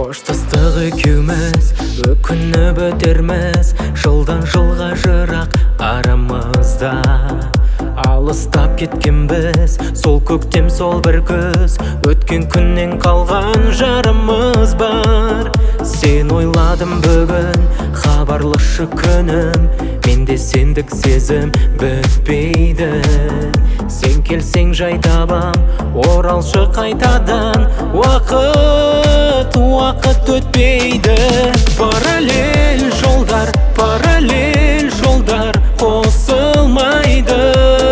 Қоштастық екеуміз өкініп өтерміз, жылдан жылға жырақ арамызда. Алыстап кеткен біз, сол көктем сол бір күз, өткен күннен қалған жарымыз бар. Сен ойладым бүгін, хабарлашы күнім, менде сендік сезім бітпейді. Сен келсең жай табам, оралшы қайтадан, уақыт өтпейді. Параллель жолдар қосылмайды.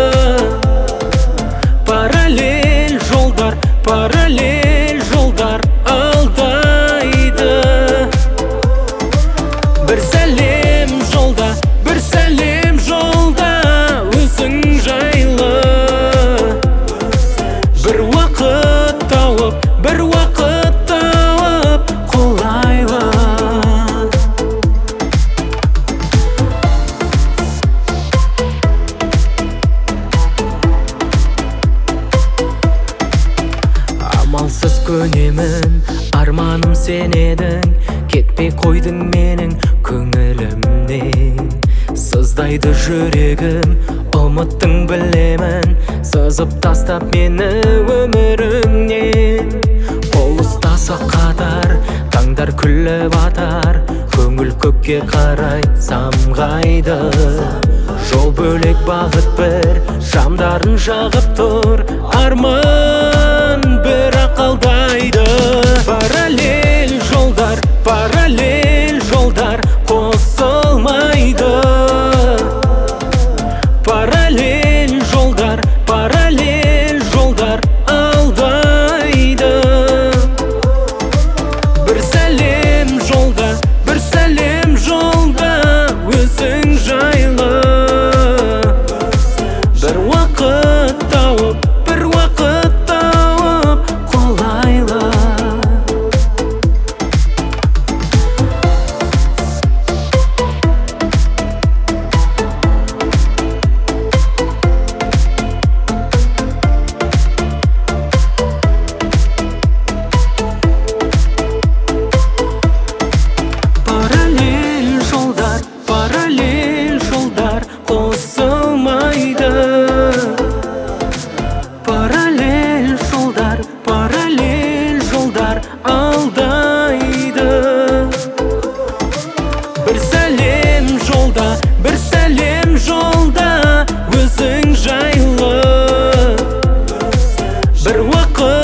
Параллель жолдар алдайды. Бір сәлем жолда өзің жайлы. Бір уақыт тауып қолайлы. Амалсыз көнемін, арманым сен едің, кетпей қойдың менің көңілімнен. Сыздайды жүрегім, ұмыттың білемін, сызып тастап мені өміріңнен. Қол ұстасақ қатар, таңдар күліп атар, көңіл көкке қарай самғайды. Жол бөлек бағыт бір, шамдарын жағып тұр, арман бірақ алдайды. Параллель жолдар қосылмайды. Параллель жолдар алдайды. Бір сәлем жолда өзің жайлы. Бір уақыт тауып қолайлы. Параллель жолдар қосылмайды. Параллель жолдар алдайды. Бір сәлем жолда өзің жайлы. Бір уақыт